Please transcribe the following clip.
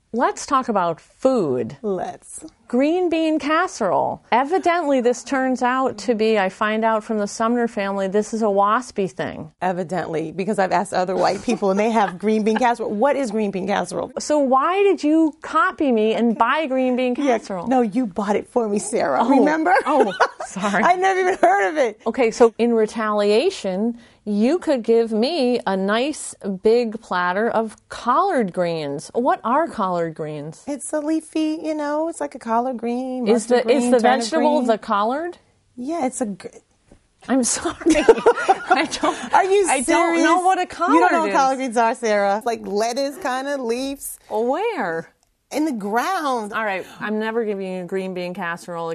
Let's talk about food. Let's. Green bean casserole. Evidently, this turns out to be, I find out from the Sumner family, this is a waspy thing. Evidently, because I've asked other white people and they have green bean casserole. What is green bean casserole? So why did you copy me and buy green bean casserole? No, you bought it for me, Sarah. Remember? Oh, sorry. I never even heard of it. Okay, so in retaliation, you could give me a nice big platter of collard greens. What are collard greens? It's a leafy, it's like a collard green. Is the vegetable green. the collard? Yeah, it's a. I'm sorry. I don't. Are you serious? I don't know what a collard is. You don't know what collard greens are, Sarah? It's like lettuce kind of leaves. Where? In the ground. All right, I'm never giving you green bean casserole